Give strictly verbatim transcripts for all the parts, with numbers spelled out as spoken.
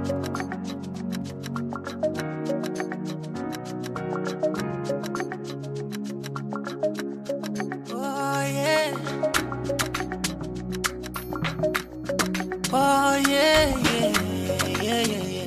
Oh yeah. Oh yeah, yeah, yeah, yeah, yeah.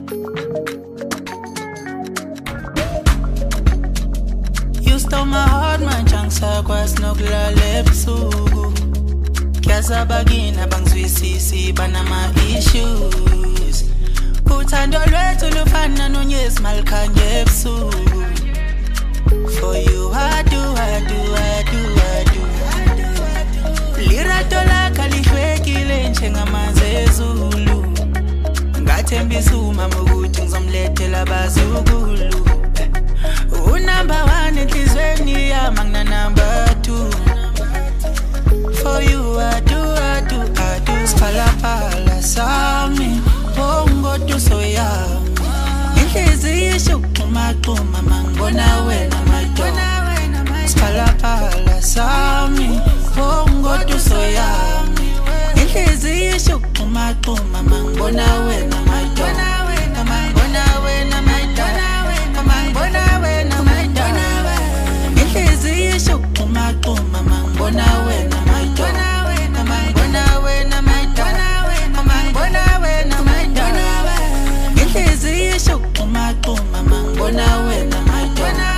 You stole my heart, my chunks akwas nokulala ebusuku. Kyasabagina bangizwisisi banama issues. Uthando lwethu lufana nonyezi malikhanye ebusuku. For you I do, I do, I do, I do. Lirato lakho lishwekile njengamanzi ezulu. Ngathembisa umama ukuthi ngizomlethela abazukulu. Unumber one enhlizweni yami ngina number two. For you I do, I do, I do. Spalapala sami bongodu soyami. Inhliziyo ishukumaquma mangibona wena madonna. Spalapala sami bongodu soyami. Inhliziyo ishukumaquma mangibona wena madonna. Mangibona wena madonna. Mangibona wena madonna. Inhliziyo ishukumaquma mangibona wena madonna. Mangibona wena madonna. Mangibona wena madonna. Inhliziyo ishukumaquma mangibona wena madonna.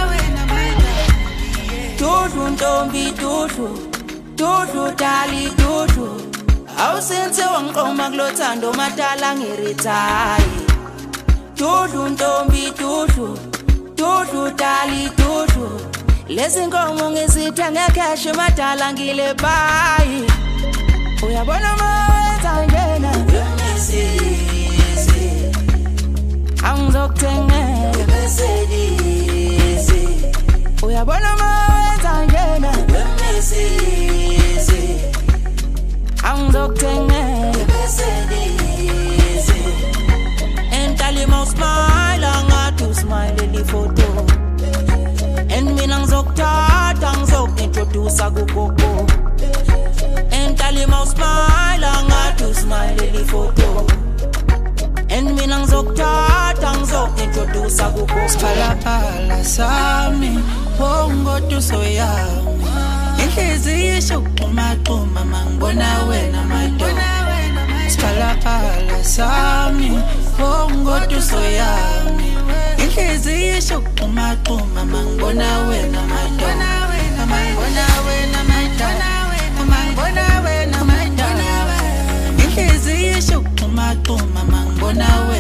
Dudu ntombi dudu, dudu dali dudu. Awusenze wangiqoma kulothando madala ngirithayi. Dudu ntombi dudu, dudu dali dudu. Lezi nkomo ngizitha ngecash madala ngile bayi. Uyabona mawenza njena Mercedes. Angizokuthengela Mercedes. Uyabona mawenza njena Mercedes. Angizokuthengela Mercedes. Entali mo smile angathi smile li photo. And mina ngizokuthatha ngizokintroduce kugogo. Entali mo smile angathi smile li photo. And mina ngizokuthatha ngizokintroduce kugogo. Spalapala sami bongodu soyami. Inhliziyo ishukumaquma mangibona wena madonna. Spalapala sami bongodu soyami. Inhliziyo ishukumaquma mangibona wena madonna. Mangibona wena madonna. Mangibona wena madonna. Inhliziyo ishukumaquma mangibona wena